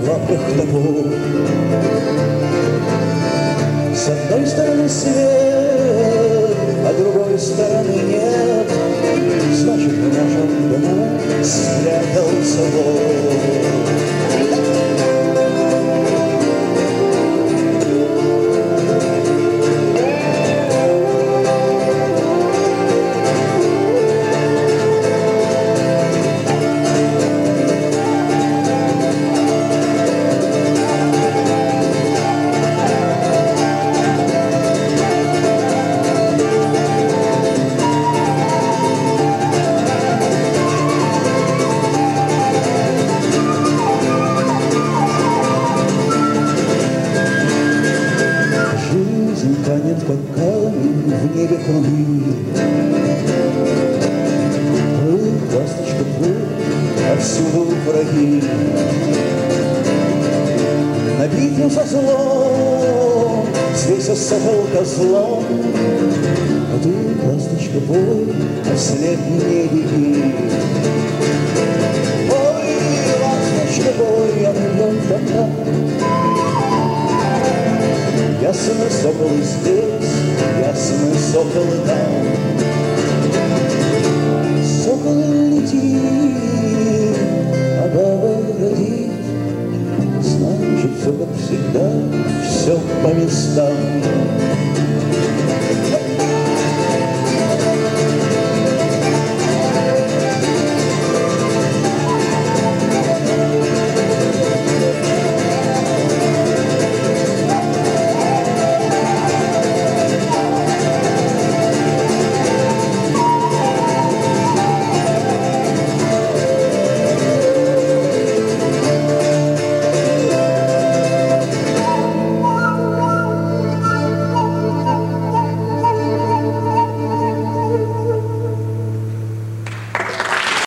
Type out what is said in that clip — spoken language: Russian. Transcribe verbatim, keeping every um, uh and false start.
лапках топор. С одной стороны свет, а другой стороны нет, значит, в нашем дому спрятался вор. Танет, как камень в небе круги. Плывь, ласточка, плывь, отсюда враги. На битву со злом взвесил сокол козлом, а ты, ласточка, пой, а вслед не беги. Ой, ласточка, пой, я влюблен в кота. Ясный сокол здесь, ясный сокол там. Сокол летит, а баба родит, значит, все как всегда, все по местам.